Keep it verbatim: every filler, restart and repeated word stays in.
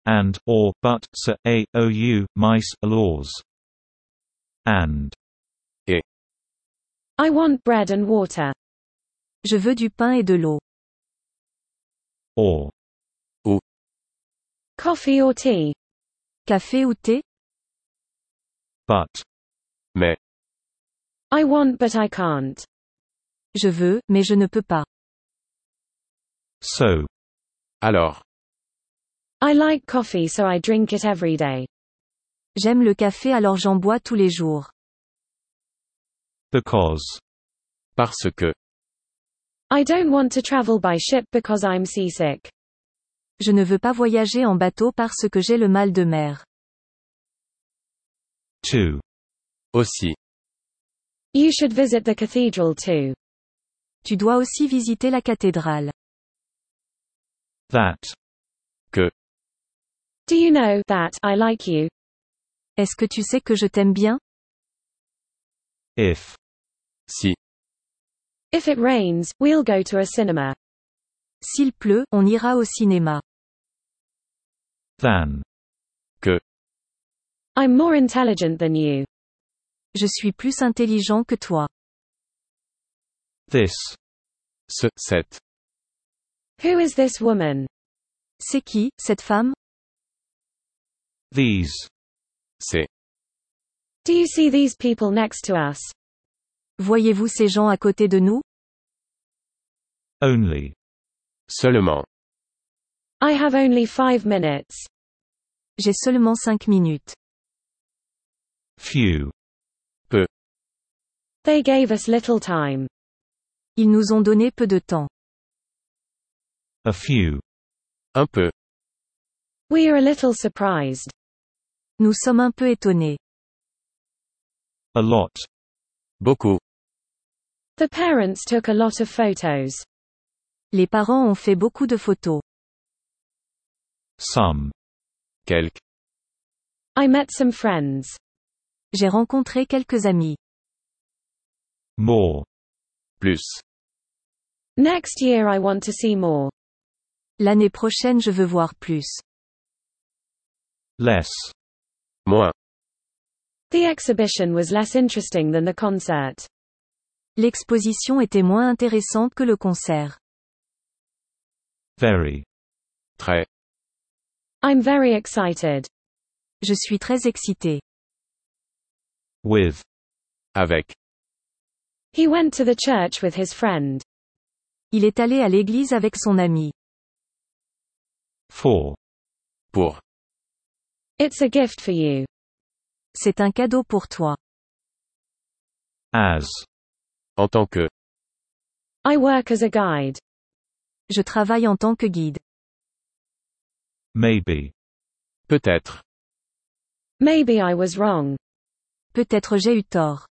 and, or, but, se, a, ou, mice, laws. And. Et. I want bread and water. Je veux du pain et de l'eau. Or. Ou. Coffee or tea. Café ou thé? But. Mais. I want but I can't. Je veux, mais je ne peux pas. So. Alors. I like coffee so I drink it every day. J'aime le café alors j'en bois tous les jours. Because. Parce que. I don't want to travel by ship because I'm seasick. Je ne veux pas voyager en bateau parce que j'ai le mal de mer. Too. Aussi. You should visit the cathedral too. Tu dois aussi visiter la cathédrale. That. Que. Do you know that I like you? Est-ce que tu sais que je t'aime bien? If. Si. If it rains, we'll go to a cinema. S'il pleut, on ira au cinéma. Than. Que. I'm more intelligent than you. Je suis plus intelligent que toi. This. Ce, cette. Who is this woman? C'est qui, cette femme? These. C'est. Do you see these people next to us? Voyez-vous ces gens à côté de nous? Only. Seulement. I have only five minutes. J'ai seulement cinq minutes. Few. Peu. They gave us little time. Ils nous ont donné peu de temps. A few. Un peu. We are a little surprised. Nous sommes un peu étonnés. A lot. Beaucoup. The parents took a lot of photos. Les parents ont fait beaucoup de photos. Some. Quelques. I met some friends. J'ai rencontré quelques amis. More. Plus. Next year I want to see more. L'année prochaine je veux voir plus. Less. Moins. The exhibition was less interesting than the concert. L'exposition était moins intéressante que le concert. Very. Très. I'm very excited. Je suis très excité. With. Avec. He went to the church with his friend. Il est allé à l'église avec son ami. For. Pour. It's a gift for you. C'est un cadeau pour toi. As. En tant que. I work as a guide. Je travaille en tant que guide. Maybe. Peut-être. Maybe I was wrong. Peut-être j'ai eu tort.